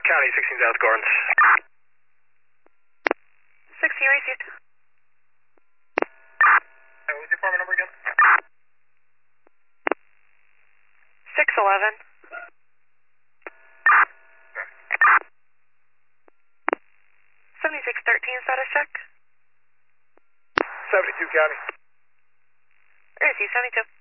County, 16 South Gardens. 16 received. What was your apartment number again? 611. 7613 status check. 72 County. Receive 72.